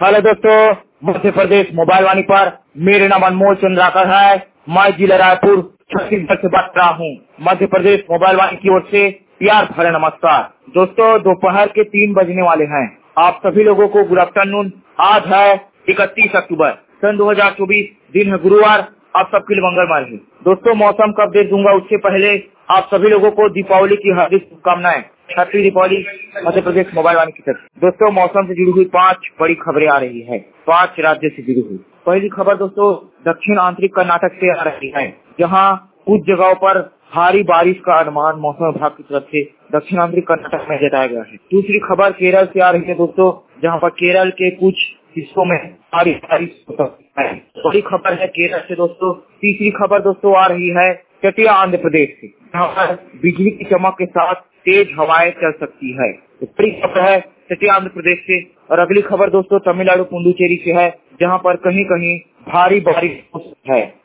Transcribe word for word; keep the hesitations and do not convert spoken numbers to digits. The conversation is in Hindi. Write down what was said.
हेलो दोस्तों, मध्य प्रदेश मोबाइल वाणी पर मेरे नाम अनमोल चंद्राकर है। मैं जिला रायपुर छत्तीसगढ़ से बात कर रहा हूँ। मध्य प्रदेश मोबाइल वाणी की ओर से प्यार भरे नमस्कार। दोस्तों, दोपहर के तीन बजने वाले हैं। आप सभी लोगों को गुड आफ्टरनून। आज है इकतीस अक्टूबर सन दो हजार चौबीस, दिन है गुरुवार। आप सबके लिए मंगलमय रहे। दोस्तों, मौसम का अपडेट दूंगा उससे पहले आप सभी लोगों को दीपावली की हार्दिक शुभकामनाएं। हैप्पी दीपावली मध्य प्रदेश मोबाइल वाणी की तरफ। दोस्तों, मौसम से जुड़ी हुई पांच बड़ी खबरें आ रही है, पांच राज्य से जुड़ी हुई। पहली खबर दोस्तों दक्षिण आंतरिक कर्नाटक से आ रही है, जहां कुछ जगहों पर भारी बारिश का अनुमान मौसम विभाग की तरफ से दक्षिण आंतरिक कर्नाटक में जताया गया है। दूसरी खबर केरल से आ रही है दोस्तों, जहां पर केरल के कुछ हिस्सों में भारी बारिश हो सकती है। बड़ी खबर है केरल से दोस्तों। तीसरी खबर दोस्तों आ रही है तटीय आंध्र प्रदेश से, जहाँ पर बिजली की चमक के साथ तेज हवाएं चल सकती है। बड़ी खबर है तटीय आंध्र प्रदेश से। और अगली खबर दोस्तों तमिलनाडु पुडुचेरी से है, जहाँ पर कहीं कहीं भारी बारिश हो सकती है।